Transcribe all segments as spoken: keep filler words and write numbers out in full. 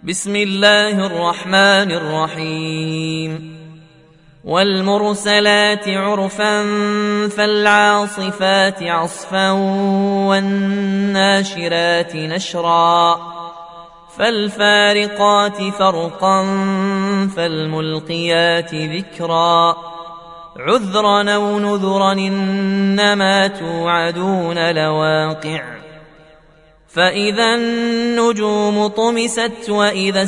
بسم الله الرحمن الرحيم والمرسلات عرفا فالعاصفات عصفا والناشرات نشرا فالفارقات فرقا فالملقيات ذكرا عذرا أو نذرا إنما توعدون لواقع فإذا النجوم طمست وإذا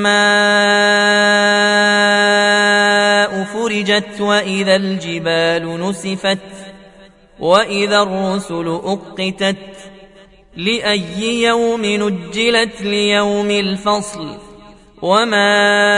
السماء فرجت وإذا الجبال نسفت وإذا الرسل أقتت لأي يوم نجلت ليوم الفصل وما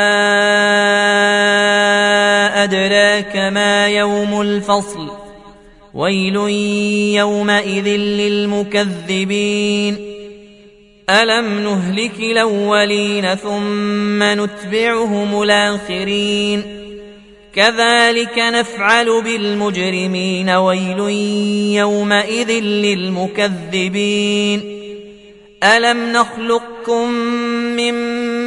أدراك ما يوم الفصل ويل يومئذ للمكذبين ألم نهلك الأولين ثم نتبعهم الآخرين كذلك نفعل بالمجرمين ويل يومئذ للمكذبين ألم نخلقكم من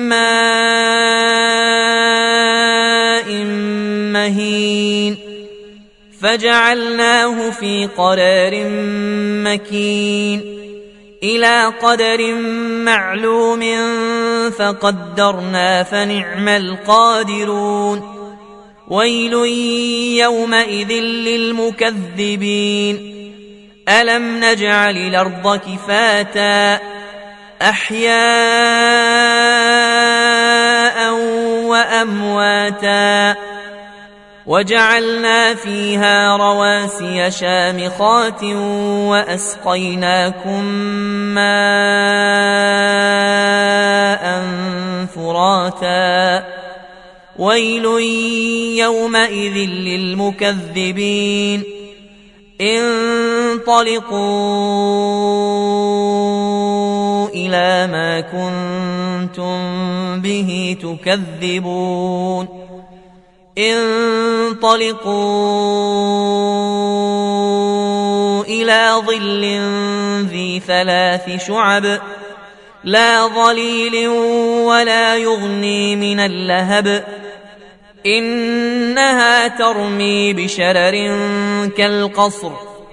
ماء مهين فجعلناه في قرار مكين إلى قدر معلوم فقدرنا فنعم القادرون ويل يومئذ للمكذبين ألم نجعل الأرض كفاتا أحياء وأمواتا وجعلنا فيها رواسي شامخات وأسقيناكم ماء فراتا ويل يومئذ للمكذبين انطلقوا إلى ما كنتم به تكذبون انطلقوا إلى ظل ذي ثلاث شعب لا ظليل ولا يغني من اللهب إنها ترمي بشرر كالقصر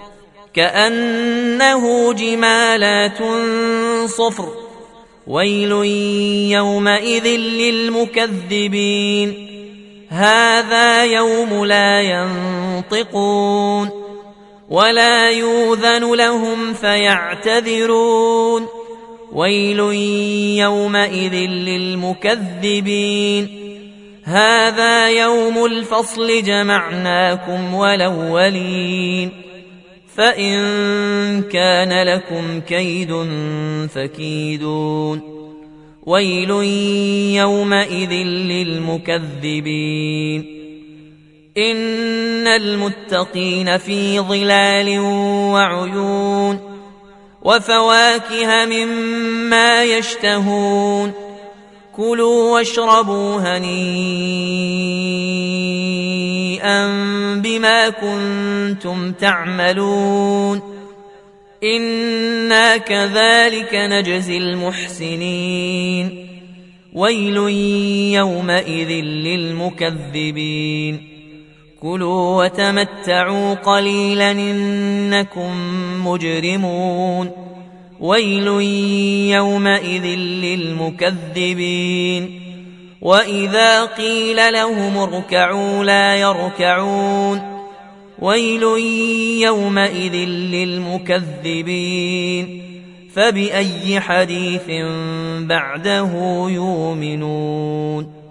كأنه جمالات صفر ويل يومئذ للمكذبين هذا يوم لا ينطقون ولا يؤذن لهم فيعتذرون ويل يومئذ للمكذبين هذا يوم الفصل جمعناكم والأولين فإن كان لكم كيد فكيدون ويل يومئذ للمكذبين إن المتقين في ظلال وعيون وفواكه مما يشتهون كلوا واشربوا هنيئا بما كنتم تعملون إنا كذلك نجزي المحسنين ويل يومئذ للمكذبين كلوا وتمتعوا قليلا إنكم مجرمون ويل يومئذ للمكذبين وإذا قيل لهم اركعوا لا يركعون ويل يومئذ للمكذبين فبأي حديث بعده يؤمنون